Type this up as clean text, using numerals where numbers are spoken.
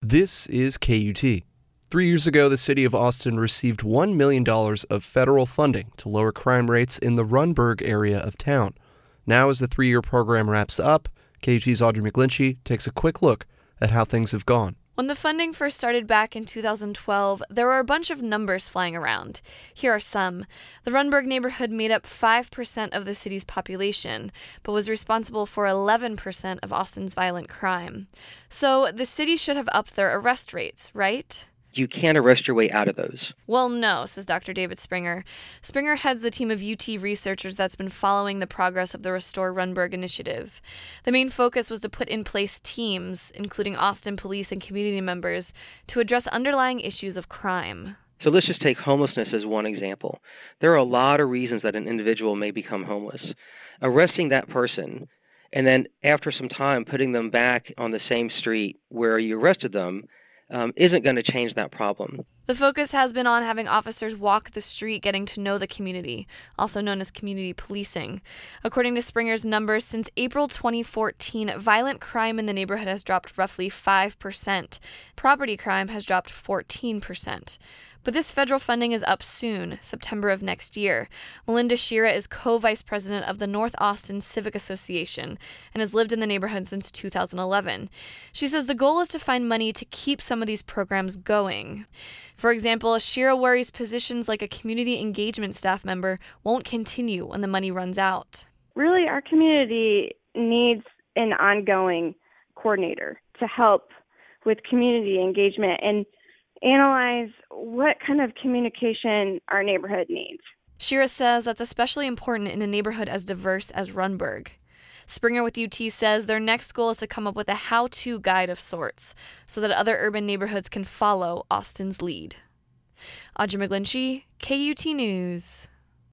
This is KUT. 3 years ago, the city of Austin received $1 million of federal funding to lower crime rates in the Runberg area of town. Now, as the 3-year program wraps up, KUT's Audrey McGlinchey takes a quick look at how things have gone. When the funding first started back in 2012, there were a bunch of numbers flying around. Here are some. The Runberg neighborhood made up 5% of the city's population, but was responsible for 11% of Austin's violent crime. So the city should have upped their arrest rates, right? You can't arrest your way out of those. Well, no, says Dr. David Springer. Springer heads the team of UT researchers that's been following the progress of the Restore Runberg initiative. The main focus was to put in place teams, including Austin police and community members, to address underlying issues of crime. So let's just take homelessness as one example. There are a lot of reasons that an individual may become homeless. Arresting that person and then after some time putting them back on the same street where you arrested them isn't going to change that problem. The focus has been on having officers walk the street, getting to know the community, also known as community policing. According to Springer's numbers, since April 2014, violent crime in the neighborhood has dropped roughly 5%. Property crime has dropped 14%. But this federal funding is up soon, September of next year. Melinda Shira is co-vice president of the North Austin Civic Association and has lived in the neighborhood since 2011. She says the goal is to find money to keep some of these programs going. For example, Shira worries positions like a community engagement staff member won't continue when the money runs out. Really, our community needs an ongoing coordinator to help with community engagement and analyze what kind of communication our neighborhood needs. Shira says that's especially important in a neighborhood as diverse as Runberg. Springer with UT says their next goal is to come up with a how-to guide of sorts so that other urban neighborhoods can follow Austin's lead. Audrey McGlinchey, KUT News.